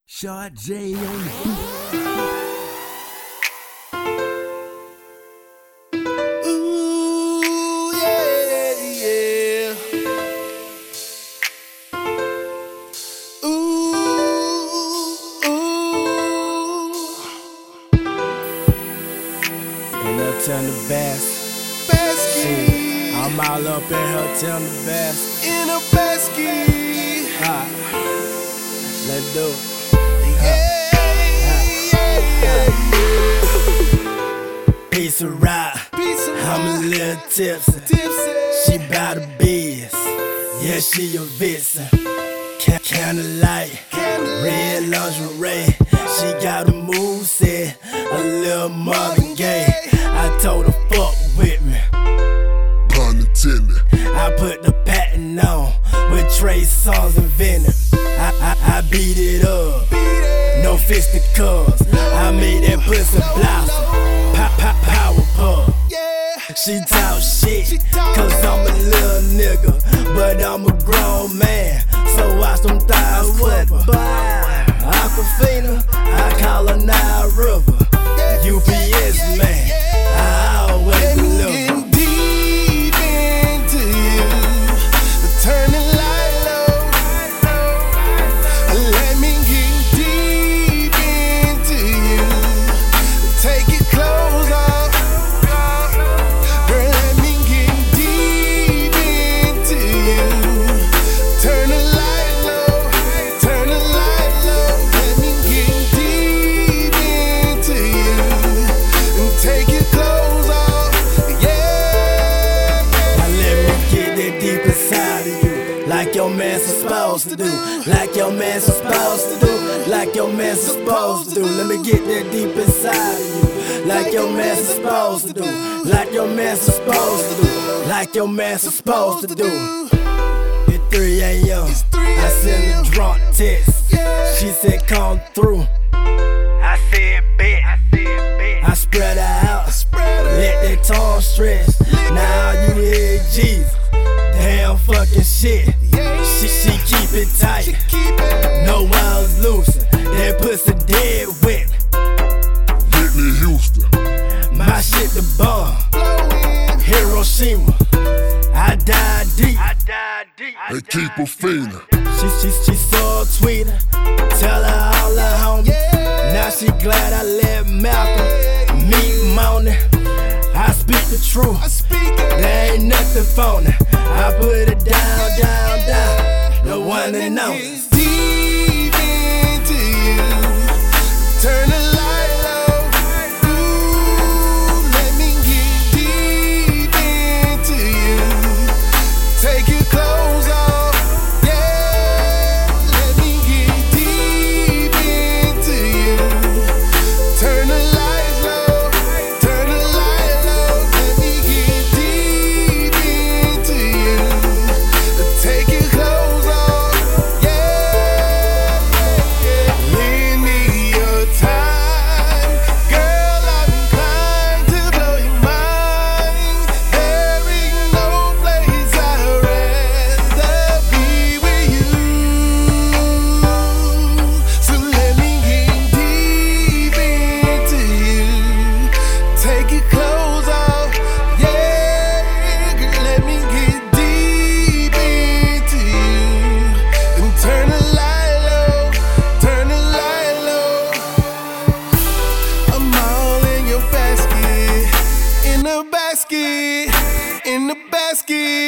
Short J on the beat. Ooh, yeah, yeah. Ooh, ooh. And uptown the best. Basket. I'm all up in her telling the best. In a basket. Let's do it. Piece of rock, I'm a little tipsy. She bout a biz, yeah, she a vixen. Candlelight, red lingerie. She got a moveset, a little Marvin Gaye. I told her fuck with me. Pun intended. I put the patent on with Trey Songz and Venom. I beat it up, no fisticuffs. I made that pussy blossom, power pub. She talk shit, cause I'm a little nigga, but I'm a grown man, so watch them thighs flipper. Aquafina, I call her Nile River. UPS man, I always deliver. Like your man's supposed to do, like your man's supposed to do, like your man's supposed to do. Let me get that deep inside of you. Like your man's supposed to do, like your man's supposed to do, like your man's supposed to do. At 3 a.m. I sent a drunk text. She said come through. I said bet. I spread her out, let that tongue stretch. Now you hear Jesus. Damn fucking shit. She keep it tight. No wiles loose. That pussy dead wet. Whitney Houston. My shit the bomb. Hiroshima. I died deep. They keep her feeling. She saw a tweeter. Tell her all her homies. Now she glad I let Malcolm meet Mona. I speak the truth. There ain't nothing phony. I put it down, down, down. The one and only. Deep into you. Turn the light low. Ooh, let me get deep into you. Take your clothes off. Yeah, let me get deep into you. Turn the lights low. Turn the light low. Let me get deep into you. Take your clothes off. Yeah, lend me your time. Girl, I'm inclined to blow your mind. There ain't no place I'd rather be with you. So let me get deep into you. Take your clothes off. Yeah, girl, let me get deep into you. And turn the light low. Turn the light low. I'm all in your basket. In the basket. In the basket.